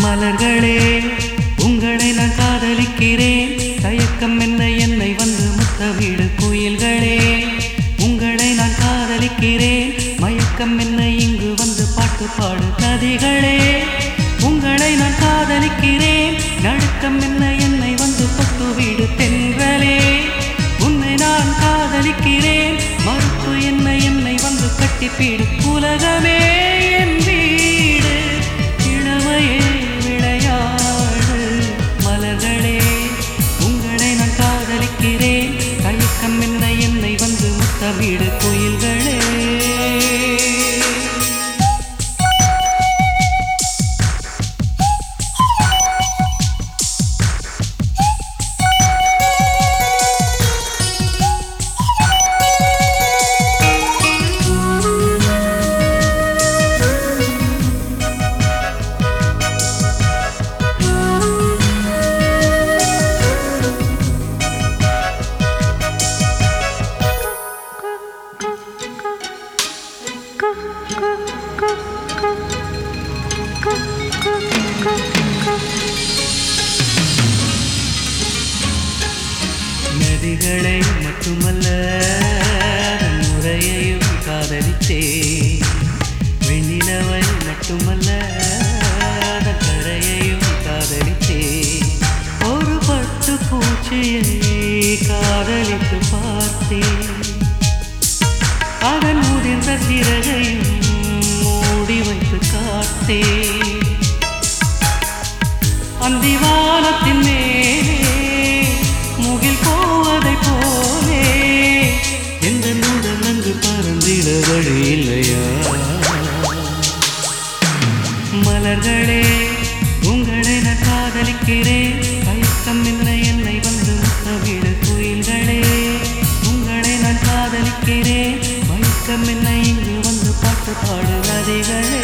மலர்களே உங்களை நான் காதலிக்கிறேன், தயக்கம் என்ன என்னை வந்து முத்தமிடு குயில்களே. உங்களை நான் காதலிக்கிறேன், மயக்கம் என்ன இங்கு வந்து பாட்டு பாடு நதிகளே. உங்களை நான் காதலிக்கிறேன், நடுக்கம் என்ன என்னை வந்து தொட்டுவிடு தென்றலே. உன்னை நான் காதலிக்கிறேன், மறுப்பு என்ன என்னை வந்து கட்டிப்பிடு உலகமே என் வீடு, இளமையே விளையாடு. மலர்களே உங்களை நான் காதலிக்கிறேன், தயக்கம் என்ன என்னை வந்து முத்தமிடு குயில்களே. நதிகளை மட்டுமல்ல முறையையும் காதலித்தே, வெண்ணிலவை மட்டுமல்ல கரையையும் காதலித்தே. ஒரு பட்டு பூச்சியை காதலித்து பார்த்தேன், அதன் முதிர்ந்த சிறகையும் மூடி வைத்து காத்தேன். அந்திவானத்தின் மேலே முகில் போவதை போலே எந்த நூடல் அங்கு பறந்திட வழி இல்லையா. மலர்களே உங்களை நான் காதலிக்கிறேன், தயக்கம் என்ன என்னை வந்து முத்தமிடு குயில்களே. உங்களை நான் காதலிக்கிறேன், மயக்கம் என்ன இங்கு வந்து பாட்டு பாடு நதிகளே.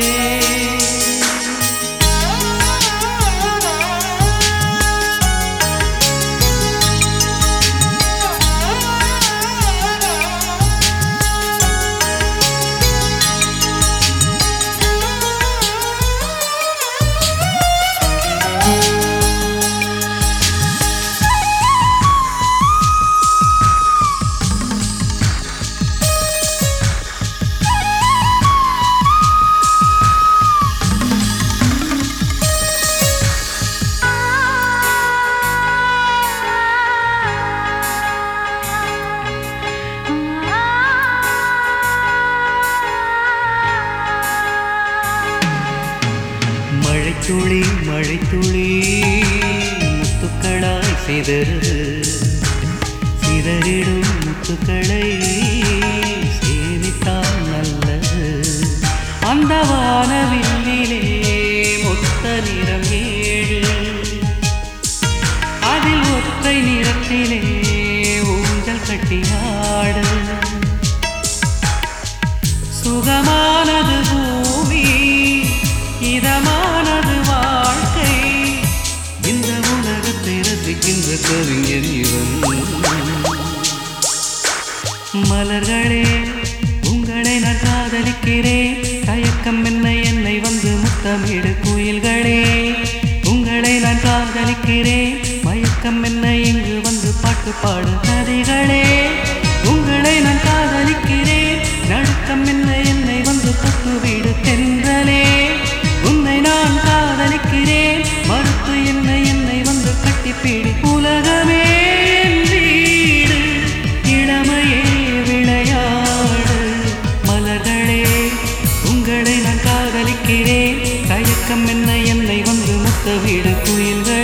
மழைத்துளி மழைத்துளி முத்துக்களாய் சிதறு, சிதறிடும் முத்துக்களை சேமித்தால் நல்லது. அந்த வானவில்லிலே மொத்த நிறம் 7, அதில் ஒற்றை நிறத்திலே ஊஞ்சல் கட்டியாடு. சுகமானது பூமி, இதமானது வாழ்க்கை, இந்த உலகத்தை ரசிக்கின்ற கவிஞன் இவன். மலர்களே உங்களை நான் காதலிக்கிறேன், தயக்கம் என்ன என்னை வந்து முத்தமிடு குயில்களே. உங்களை நான் காதலிக்கிறேன், மயக்கம் என்ன இங்கு வந்து பாட்டு பாடு நதிகளே. உங்களை நான் காதலிக்கிறேன், நடுக்கம் என்ன என்னை வந்து தொட்டுவிடு தென்றலே. உன்னை நான் காதலிக்கிறேன், மறுப்பு என்ன என்னை வந்து கட்டிப்பிடி உலகமே என் வீடு, இளமையே விளையாடு. மலர்களே உங்களை நான் காதலிக்கிறேன், தயக்கம் என்ன என்னை வந்து முத்தமிடு குயில்களே.